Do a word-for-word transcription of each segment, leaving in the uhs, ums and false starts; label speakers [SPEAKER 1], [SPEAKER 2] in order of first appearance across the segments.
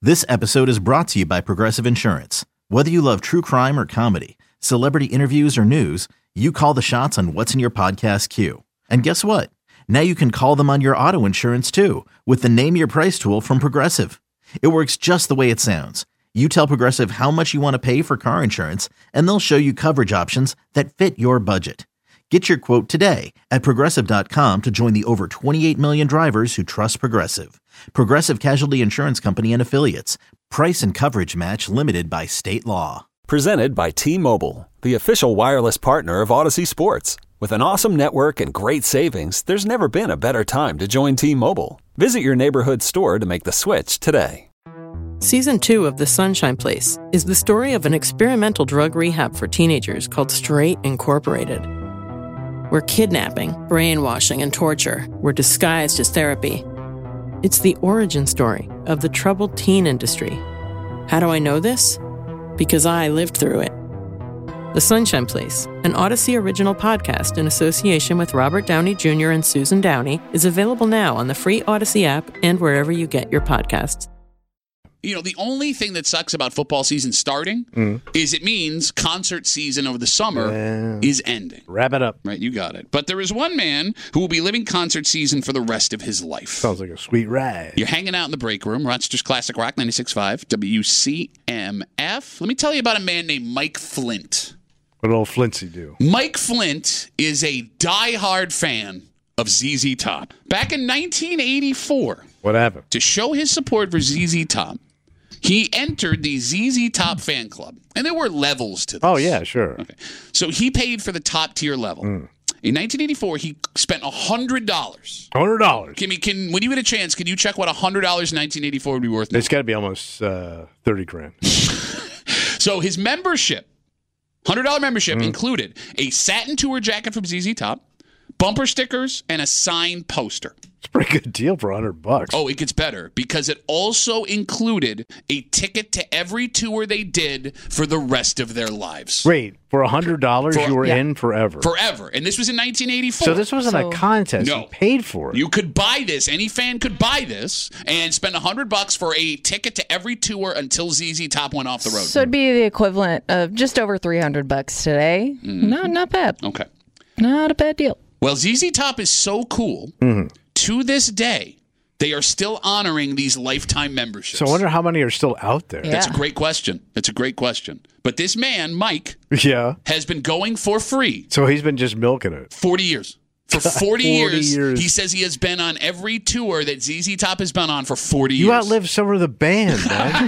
[SPEAKER 1] This episode is brought to you by Progressive Insurance. Whether you love true crime or comedy, celebrity interviews or news, you call the shots on what's in your podcast queue. And guess what? Now you can call them on your auto insurance too with the Name Your Price tool from Progressive. It works just the way it sounds. You tell Progressive how much you want to pay for car insurance, and they'll show you coverage options that fit your budget. Get your quote today at Progressive dot com to join the over twenty-eight million drivers who trust Progressive. Progressive Casualty Insurance Company and Affiliates. Price and coverage match limited by state law.
[SPEAKER 2] Presented by T-Mobile, the official wireless partner of Odyssey Sports. With an awesome network and great savings, there's never been a better time to join T-Mobile. Visit your neighborhood store to make the switch today.
[SPEAKER 3] Season two of The Sunshine Place is the story of an experimental drug rehab for teenagers called Straight Incorporated, where kidnapping, brainwashing, and torture were disguised as therapy. It's the origin story of the troubled teen industry. How do I know this? Because I lived through it. The Sunshine Place, an Odyssey original podcast in association with Robert Downey Junior and Susan Downey, is available now on the free Odyssey app and wherever you get your podcasts.
[SPEAKER 4] You know, the only thing that sucks about football season starting mm. is it means concert season over the summer uh, is ending.
[SPEAKER 5] Wrap it up.
[SPEAKER 4] Right, you got it. But there is one man who will be living concert season for the rest of his life.
[SPEAKER 5] Sounds like a sweet ride.
[SPEAKER 4] You're hanging out in the break room, Rochester's Classic Rock ninety-six point five, W C M F. Let me tell you about a man named Mike Flint.
[SPEAKER 5] What did old Flintsy do?
[SPEAKER 4] Mike Flint is a diehard fan of Z Z Top. Back in nineteen eighty-four,
[SPEAKER 5] what happened?
[SPEAKER 4] To show his support for Z Z Top, he entered the Z Z Top fan club, and there were levels to this.
[SPEAKER 5] Oh, yeah, sure.
[SPEAKER 4] Okay, so he paid for the top tier level. Mm. In nineteen eighty-four, he spent one hundred dollars.
[SPEAKER 5] one hundred dollars?
[SPEAKER 4] Can, can, when you get a chance, can you check what one hundred dollars in nineteen eighty-four would be worth now?
[SPEAKER 5] It's got to be almost uh, thirty grand.
[SPEAKER 4] So his membership, one hundred dollars membership, mm. included a satin tour jacket from Z Z Top, bumper stickers, and a signed poster.
[SPEAKER 5] It's a pretty good deal for one hundred bucks.
[SPEAKER 4] Oh, it gets better because it also included a ticket to every tour they did for the rest of their lives.
[SPEAKER 5] Wait, for one hundred dollars
[SPEAKER 4] for,
[SPEAKER 5] you were
[SPEAKER 4] yeah.
[SPEAKER 5] in forever?
[SPEAKER 4] Forever. And this was in nineteen eighty-four.
[SPEAKER 5] So this wasn't so, a contest.
[SPEAKER 4] No.
[SPEAKER 5] You paid for it.
[SPEAKER 4] You could buy this. Any fan could buy this and spend one hundred bucks for a ticket to every tour until Z Z Top went off the road.
[SPEAKER 6] So it'd be the equivalent of just over three hundred bucks today. Mm-hmm. Not, not bad.
[SPEAKER 4] Okay.
[SPEAKER 6] Not a bad deal.
[SPEAKER 4] Well, Z Z Top is so cool. Mm-hmm. To this day, they are still honoring these lifetime memberships.
[SPEAKER 5] So I wonder how many are still out there.
[SPEAKER 4] Yeah. That's a great question. That's a great question. But this man, Mike,
[SPEAKER 5] yeah,
[SPEAKER 4] has been going for free.
[SPEAKER 5] So he's been just milking it.
[SPEAKER 4] forty years. For forty,
[SPEAKER 5] forty
[SPEAKER 4] years,
[SPEAKER 5] years,
[SPEAKER 4] he says he has been on every tour that Z Z Top has been on for forty
[SPEAKER 5] you
[SPEAKER 4] years.
[SPEAKER 5] You outlived some of the band, man.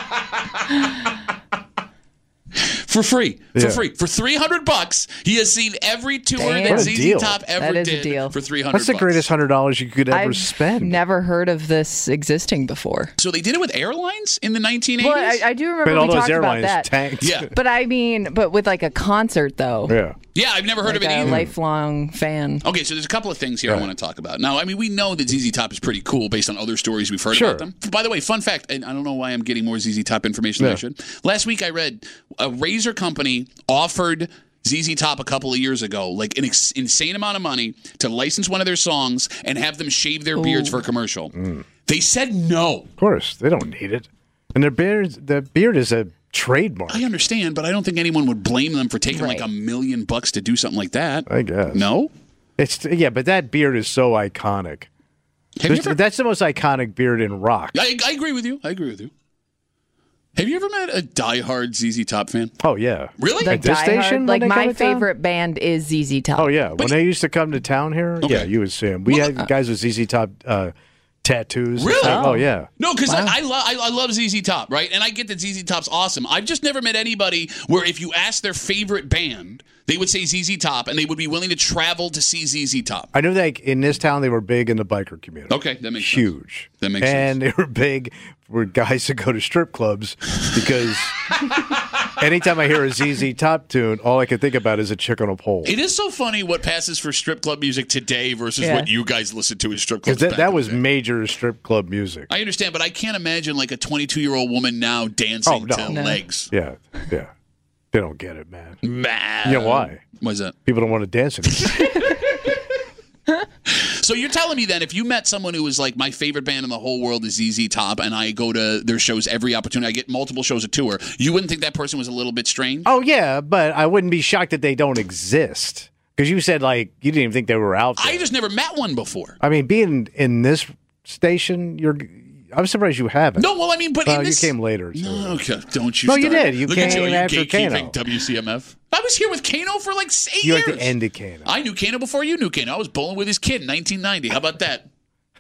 [SPEAKER 4] For free, for
[SPEAKER 5] yeah.
[SPEAKER 4] free, for three hundred bucks, he has seen every tour
[SPEAKER 6] Damn.
[SPEAKER 4] that Z Z Top ever
[SPEAKER 6] that is
[SPEAKER 4] did
[SPEAKER 6] a deal.
[SPEAKER 4] for three hundred.
[SPEAKER 5] That's the
[SPEAKER 4] bucks.
[SPEAKER 5] greatest hundred dollars you could ever
[SPEAKER 6] I've
[SPEAKER 5] spend.
[SPEAKER 6] Never heard of this existing before.
[SPEAKER 4] So they did it with airlines in the nineteen eighties.
[SPEAKER 6] Well, I, I do remember
[SPEAKER 5] but
[SPEAKER 6] we
[SPEAKER 5] all those
[SPEAKER 6] talked
[SPEAKER 5] airlines
[SPEAKER 6] about that.
[SPEAKER 5] Tanked.
[SPEAKER 4] Yeah,
[SPEAKER 6] but I mean, but with like a concert though.
[SPEAKER 5] Yeah,
[SPEAKER 4] yeah, I've never heard
[SPEAKER 6] like
[SPEAKER 4] of it
[SPEAKER 6] a
[SPEAKER 4] either.
[SPEAKER 6] Lifelong fan.
[SPEAKER 4] Okay, so there's a couple of things here
[SPEAKER 5] right.
[SPEAKER 4] I want to talk about. Now, I mean, we know that Z Z Top is pretty cool based on other stories we've heard
[SPEAKER 5] sure.
[SPEAKER 4] about them. By the way, fun fact, and I don't know why I'm getting more Z Z Top information
[SPEAKER 5] yeah.
[SPEAKER 4] than I should. Last week I read a razor company offered Z Z Top a couple of years ago like an ex- insane amount of money to license one of their songs and have them shave their Ooh. beards for a commercial. Mm. They said no.
[SPEAKER 5] Of course, they don't need it. And their beard, the beard is a trademark.
[SPEAKER 4] I understand, but I don't think anyone would blame them for taking
[SPEAKER 6] right.
[SPEAKER 4] like a million bucks to do something like that.
[SPEAKER 5] I guess.
[SPEAKER 4] No?
[SPEAKER 5] It's yeah, but that beard is so iconic. Ever... That's the most iconic beard in rock.
[SPEAKER 4] I, I agree with you. I agree with you. Have you ever met a diehard Z Z Top fan?
[SPEAKER 5] Oh, yeah.
[SPEAKER 4] Really?
[SPEAKER 6] The
[SPEAKER 5] At this
[SPEAKER 6] diehard,
[SPEAKER 5] station?
[SPEAKER 6] like my favorite
[SPEAKER 5] town?
[SPEAKER 6] band is Z Z Top.
[SPEAKER 5] Oh, yeah.
[SPEAKER 4] But
[SPEAKER 5] when they used to come to town here,
[SPEAKER 4] okay.
[SPEAKER 5] yeah, you would see them. We
[SPEAKER 4] well,
[SPEAKER 5] had guys with Z Z Top uh, tattoos.
[SPEAKER 4] Really?
[SPEAKER 5] Oh, yeah.
[SPEAKER 4] No, because
[SPEAKER 6] wow.
[SPEAKER 4] I, I, lo- I, I love Z Z Top, right? And I get that Z Z Top's awesome. I've just never met anybody where if you ask their favorite band, they would say Z Z Top, and they would be willing to travel to see Z Z Top.
[SPEAKER 5] I know that in this town they were big in the biker community.
[SPEAKER 4] Okay, that makes
[SPEAKER 5] Huge.
[SPEAKER 4] sense. That makes
[SPEAKER 5] and
[SPEAKER 4] sense.
[SPEAKER 5] And they were big for guys that go to strip clubs because anytime I hear a Z Z Top tune, all I can think about is a chick on a pole.
[SPEAKER 4] It is so funny what passes for strip club music today versus
[SPEAKER 6] yeah.
[SPEAKER 4] what you guys listen to in strip clubs.
[SPEAKER 5] Because that, that was
[SPEAKER 4] day.
[SPEAKER 5] major strip club music.
[SPEAKER 4] I understand, but I can't imagine like a twenty-two-year-old woman now dancing
[SPEAKER 5] oh, no.
[SPEAKER 4] to
[SPEAKER 6] no.
[SPEAKER 4] legs.
[SPEAKER 5] Yeah, yeah. They don't get it, man.
[SPEAKER 4] Man.
[SPEAKER 5] You know why?
[SPEAKER 4] Why is that?
[SPEAKER 5] People don't want to dance anymore.
[SPEAKER 4] So you're telling me then if you met someone who was like, my favorite band in the whole world is Z Z Top, and I go to their shows every opportunity, I get multiple shows a tour, you wouldn't think that person was a little bit strange?
[SPEAKER 5] Oh, yeah, but I wouldn't be shocked that they don't exist. Because you said, like, you didn't even think they were out there.
[SPEAKER 4] I just never met one before.
[SPEAKER 5] I mean, being in this station, you're... I'm surprised you haven't.
[SPEAKER 4] No, well, I mean, but
[SPEAKER 5] well,
[SPEAKER 4] in this...
[SPEAKER 5] you came later. So.
[SPEAKER 4] No, okay, don't you
[SPEAKER 5] No,
[SPEAKER 4] start.
[SPEAKER 5] you did. You
[SPEAKER 4] Look
[SPEAKER 5] came
[SPEAKER 4] at you, you
[SPEAKER 5] after
[SPEAKER 4] gatekeeping
[SPEAKER 5] Kano.
[SPEAKER 4] W C M F. I was here with Kano for like eight
[SPEAKER 5] You're
[SPEAKER 4] years.
[SPEAKER 5] at the end of Kano.
[SPEAKER 4] I knew Kano before you knew Kano. I was bowling with his kid in nineteen ninety. How about that?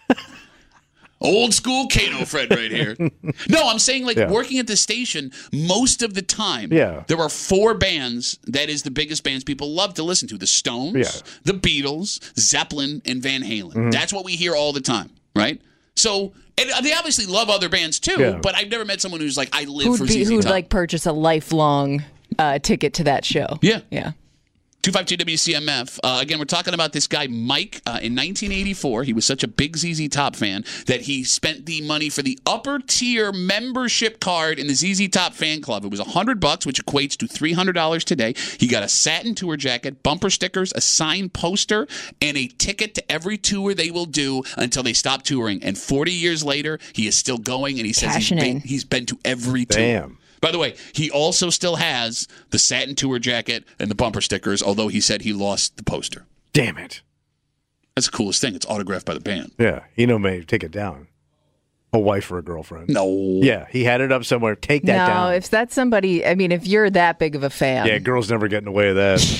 [SPEAKER 4] Old school Kano Fred right here. No, I'm saying like
[SPEAKER 5] Yeah.
[SPEAKER 4] working at the station, most of the time,
[SPEAKER 5] Yeah.
[SPEAKER 4] there are four bands that is the biggest bands people love to listen to. The Stones,
[SPEAKER 5] Yeah.
[SPEAKER 4] the Beatles, Zeppelin, and Van Halen.
[SPEAKER 5] Mm-hmm.
[SPEAKER 4] That's what we hear all the time, right? So, and they obviously love other bands too,
[SPEAKER 5] Yeah.
[SPEAKER 4] but I've never met someone who's like, I live
[SPEAKER 6] Who'd
[SPEAKER 4] for
[SPEAKER 6] be,
[SPEAKER 4] Z Z
[SPEAKER 6] who'd
[SPEAKER 4] Top.
[SPEAKER 6] like purchase a lifelong uh, ticket to that show?
[SPEAKER 4] Yeah.
[SPEAKER 6] Yeah.
[SPEAKER 4] two five two W C M F. Uh, again, we're talking about this guy, Mike. Uh, in nineteen eighty-four, he was such a big Z Z Top fan that he spent the money for the upper tier membership card in the Z Z Top fan club. It was one hundred bucks, which equates to three hundred dollars today. He got a satin tour jacket, bumper stickers, a signed poster, and a ticket to every tour they will do until they stop touring. And forty years later, he is still going, and he says he's
[SPEAKER 6] Cashing
[SPEAKER 4] been,
[SPEAKER 6] in.
[SPEAKER 4] he's been to every tour.
[SPEAKER 5] Damn.
[SPEAKER 4] By the way, he also still has the satin tour jacket and the bumper stickers, although he said he lost the poster.
[SPEAKER 5] Damn it.
[SPEAKER 4] That's the coolest thing. It's autographed by the band.
[SPEAKER 5] Yeah. Eno may take it down. A wife or a girlfriend.
[SPEAKER 4] No.
[SPEAKER 5] Yeah. He had it up somewhere. Take that
[SPEAKER 6] no,
[SPEAKER 5] down.
[SPEAKER 6] if that's somebody, I mean, if you're that big of a fan.
[SPEAKER 5] Yeah, girls never get in the way of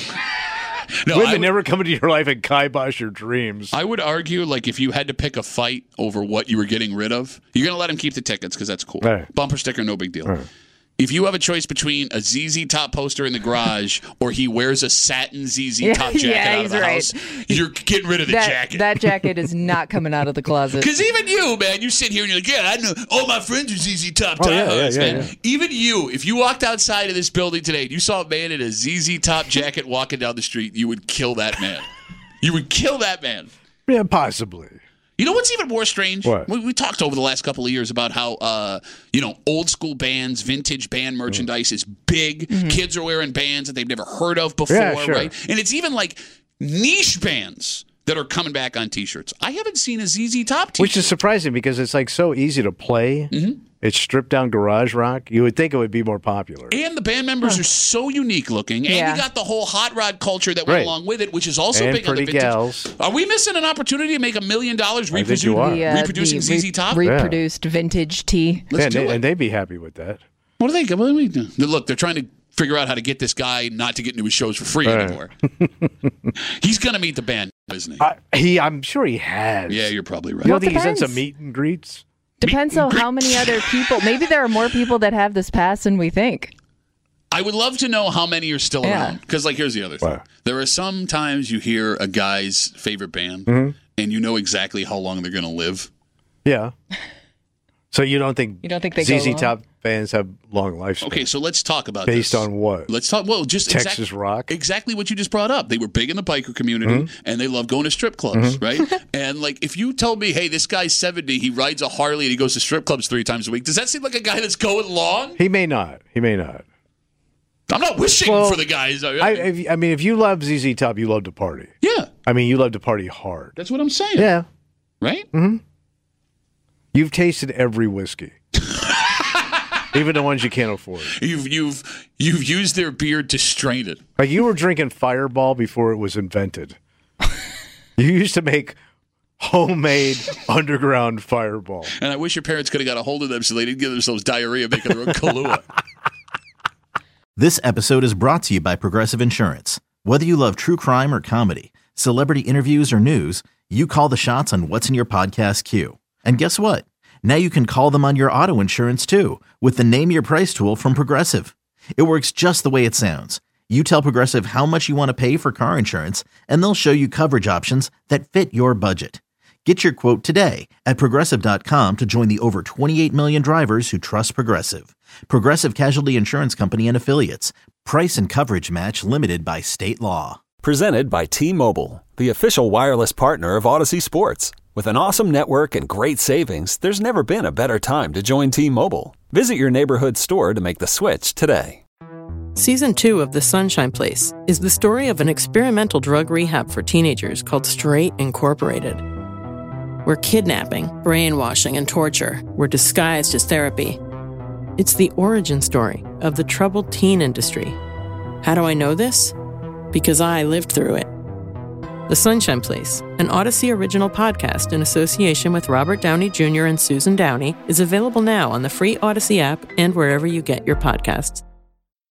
[SPEAKER 5] that.
[SPEAKER 4] No,
[SPEAKER 5] Women
[SPEAKER 4] I would,
[SPEAKER 5] never come into your life and kibosh your dreams.
[SPEAKER 4] I would argue, like, if you had to pick a fight over what you were getting rid of, you're going to let him keep the tickets because that's cool.
[SPEAKER 5] Right.
[SPEAKER 4] Bumper sticker, no big deal.
[SPEAKER 5] Right.
[SPEAKER 4] If you have a choice between a Z Z Top poster in the garage or he wears a satin Z Z
[SPEAKER 6] Yeah,
[SPEAKER 4] Top jacket
[SPEAKER 6] yeah,
[SPEAKER 4] out of
[SPEAKER 6] he's
[SPEAKER 4] the
[SPEAKER 6] right.
[SPEAKER 4] house, you're getting rid of the
[SPEAKER 6] that,
[SPEAKER 4] jacket.
[SPEAKER 6] that jacket is not coming out of the closet.
[SPEAKER 4] Because even you, man, you sit here and you're like, yeah, I know all my friends are Z Z Top
[SPEAKER 5] Oh, yeah,
[SPEAKER 4] diehards,
[SPEAKER 5] yeah, yeah,
[SPEAKER 4] man.
[SPEAKER 5] yeah.
[SPEAKER 4] Even you, if you walked outside of this building today and you saw a man in a Z Z Top jacket walking down the street, you would kill that man. You would kill that man.
[SPEAKER 5] Yeah, possibly.
[SPEAKER 4] You know what's even more strange?
[SPEAKER 5] What?
[SPEAKER 4] We, we talked over the last couple of years about how, uh, you know, old school bands, vintage band merchandise is big. Kids are wearing bands that they've never heard of before,
[SPEAKER 5] Yeah, sure.
[SPEAKER 4] right? And it's even like niche bands that are coming back on T-shirts. I haven't seen a Z Z Top T-shirt.
[SPEAKER 5] Which is surprising because it's like so easy to play.
[SPEAKER 4] Mm-hmm.
[SPEAKER 5] It's stripped down garage rock. You would think it would be more popular.
[SPEAKER 4] And the band members are so unique looking. And
[SPEAKER 6] Yeah.
[SPEAKER 4] you got the whole hot rod culture that went
[SPEAKER 5] Right.
[SPEAKER 4] along with it, which is also
[SPEAKER 5] And
[SPEAKER 4] big on the
[SPEAKER 5] pretty
[SPEAKER 4] vintage.
[SPEAKER 5] gals.
[SPEAKER 4] Are we missing an opportunity to make a million dollars
[SPEAKER 5] I think you
[SPEAKER 4] reproducing,
[SPEAKER 5] are.
[SPEAKER 6] The, uh,
[SPEAKER 4] reproducing
[SPEAKER 6] the
[SPEAKER 4] Z Z Top?
[SPEAKER 6] Re- reproduced vintage tee.
[SPEAKER 4] Let's
[SPEAKER 5] yeah,
[SPEAKER 4] do
[SPEAKER 5] and,
[SPEAKER 4] it.
[SPEAKER 5] they, and they'd be happy with that.
[SPEAKER 4] What do they what do we do? Look, they're trying to figure out how to get this guy not to get into his shows for free
[SPEAKER 5] Right.
[SPEAKER 4] anymore. He's going to meet the band, isn't he?
[SPEAKER 5] I, he, I'm sure he has.
[SPEAKER 4] Yeah, you're probably right.
[SPEAKER 5] You don't
[SPEAKER 6] Well,
[SPEAKER 5] think he's done
[SPEAKER 6] depends.
[SPEAKER 5] some meet and greets?
[SPEAKER 6] Depends
[SPEAKER 4] Meet
[SPEAKER 6] on
[SPEAKER 4] and
[SPEAKER 6] how many other people. Maybe there are more people that have this pass than we think.
[SPEAKER 4] I would love to know how many are still
[SPEAKER 6] Yeah.
[SPEAKER 4] around. Because, like, here's the other thing.
[SPEAKER 5] What?
[SPEAKER 4] There are some times you hear a guy's favorite band,
[SPEAKER 5] Mm-hmm.
[SPEAKER 4] and you know exactly how long they're going to live.
[SPEAKER 5] Yeah. So you don't think
[SPEAKER 6] You don't think they
[SPEAKER 5] Z
[SPEAKER 6] go
[SPEAKER 5] Z
[SPEAKER 6] long?
[SPEAKER 5] Top fans have long lifespans?
[SPEAKER 4] Okay, so let's talk about
[SPEAKER 5] Based
[SPEAKER 4] this.
[SPEAKER 5] on what?
[SPEAKER 4] Let's talk. Well, just
[SPEAKER 5] Texas
[SPEAKER 4] exact-
[SPEAKER 5] rock?
[SPEAKER 4] Exactly what you just brought up. They were big in the biker community,
[SPEAKER 5] Mm-hmm.
[SPEAKER 4] and they love going to strip clubs, right? And like, if you told me, hey, this guy's seventy, he rides a Harley, and he goes to strip clubs three times a week, does that seem like a guy that's going long?
[SPEAKER 5] He may not. He may not.
[SPEAKER 4] I'm not wishing
[SPEAKER 5] Well,
[SPEAKER 4] for the guys. I,
[SPEAKER 5] I, if, I mean, if you love Z Z Top, you love to party.
[SPEAKER 4] yeah,
[SPEAKER 5] I mean, you love to party hard.
[SPEAKER 4] that's what I'm saying.
[SPEAKER 5] Yeah.
[SPEAKER 4] Right?
[SPEAKER 5] Mm-hmm. You've tasted every whiskey, even the ones you can't afford.
[SPEAKER 4] You've you've you've used their beard to strain it.
[SPEAKER 5] Like you were drinking Fireball before it was invented. You used to make homemade underground Fireball.
[SPEAKER 4] And I wish your parents could have got a hold of them so they didn't give themselves diarrhea making their own Kahlua.
[SPEAKER 1] This episode is brought to you by Progressive Insurance. Whether you love true crime or comedy, celebrity interviews or news, you call the shots on what's in your podcast queue. And guess what? Now you can call them on your auto insurance too with the Name Your Price tool from Progressive. It works just the way it sounds. You tell Progressive how much you want to pay for car insurance, and they'll show you coverage options that fit your budget. Get your quote today at Progressive dot com to join the over twenty-eight million drivers who trust Progressive. Progressive Casualty Insurance Company and Affiliates. Price and coverage match limited by state law.
[SPEAKER 2] Presented by T-Mobile, the official wireless partner of Odyssey Sports. With an awesome network and great savings, there's never been a better time to join T-Mobile. Visit your neighborhood store to make the switch today.
[SPEAKER 3] Season two of The Sunshine Place is the story of an experimental drug rehab for teenagers called Straight Incorporated. where kidnapping, brainwashing, and torture were disguised as therapy. It's the origin story of the troubled teen industry. How do I know this? Because I lived through it. The Sunshine Place, an Odyssey original podcast in association with Robert Downey Junior and Susan Downey, is available now on the free Odyssey app and wherever you get your podcasts.